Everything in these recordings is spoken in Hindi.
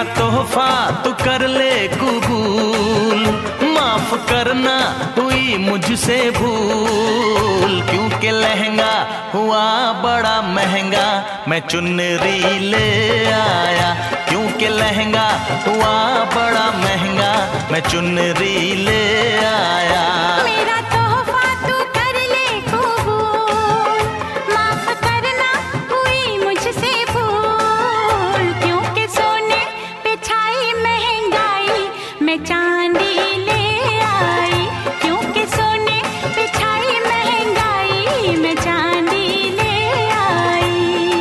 तोहफा तू कर ले कबूल, माफ करना हुई मुझसे भूल। क्योंकि लहंगा हुआ बड़ा महंगा, मैं चुनरी ले आया। क्योंकि लहंगा हुआ बड़ा महंगा, मैं चुनरी ले आया। मेरा तोहफा तू कर ले कबूल, माफ करना हुई मुझसे भूल। क्योंकि सोने पे छाई महंगाई, मैं चांदी ले आई। क्योंकि सोने पे छाई महंगाई, मैं चांदी ले आई।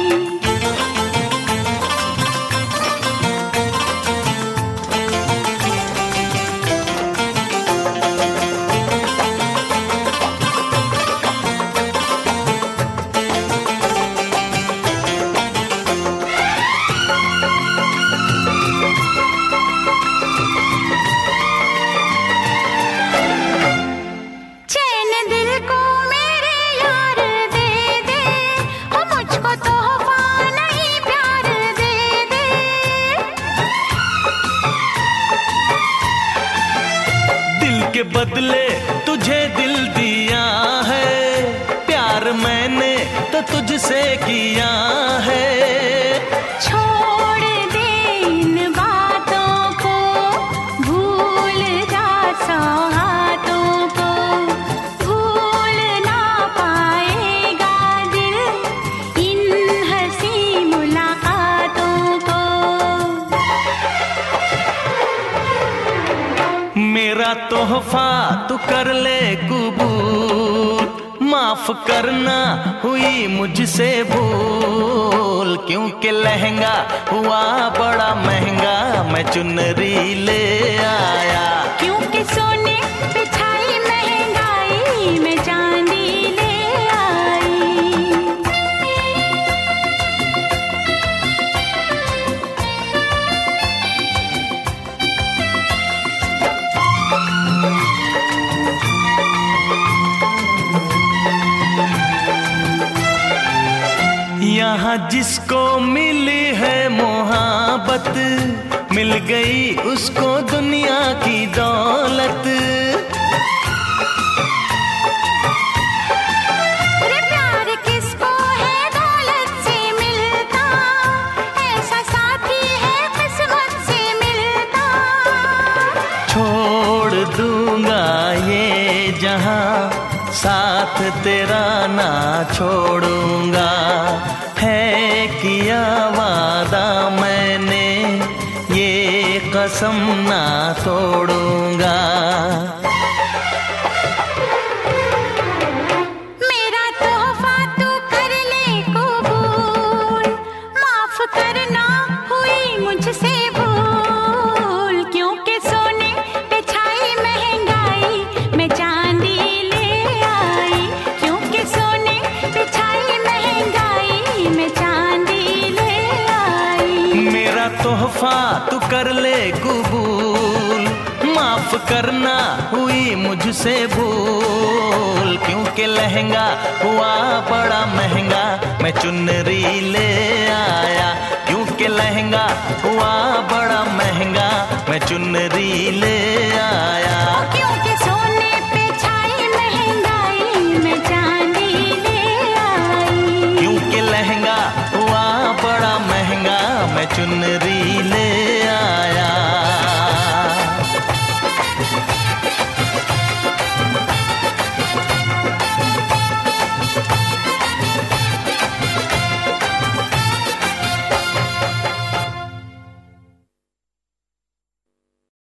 चैन दिल को मेरे यार दे दे, हो मुझको तोहफा नहीं प्यार दे दे। दिल के बदले तुझे दिल दिया है, प्यार मैंने तो तुझसे किया है। छोड़ दे इन बातों को, भूल जा सौगातों को। भूल ना पाएगा दिल इन हंसी मुलाकातों को। मेरा तोहफा तू कर ले कबूल, माफ करना हुई मुझसे भूल। क्योंकि लहंगा हुआ बड़ा महंगा, मैं चुनरी ले आया। क्योंकि सोने पे छाई महंगाई, मैं चांदी ले आई। यहाँ जिसको मिली है मोहब्बत, मिल गई उसको दुनिया की दौलत। अरे प्यार किसको है दौलत से मिलता, ऐसा साथी है किस्मत से मिलता। छोड़ दूंगा ये जहां, साथ तेरा ना छोड़ूंगा। है किया वादा मैंने, ये कसम ना तोड़ूंगा। मेरा तोहफा तू कर ले कबूल, माफ करना हुई मुझसे भूल। क्योंकि सोने पे छाई महंगाई, मैं चांदी ले आई। क्योंकि सोने पे छाई महंगाई, मैं चांदी ले आई। मेरा तोहफा तू कर ले कबूल, माफ करना हुई मुझसे भूल। क्योंकि लहंगा हुआ बड़ा महंगा, मैं चुनरी ले आया। क्योंकि लहंगा हुआ बड़ा महंगा, मैं चुनरी ले आया। क्योंकि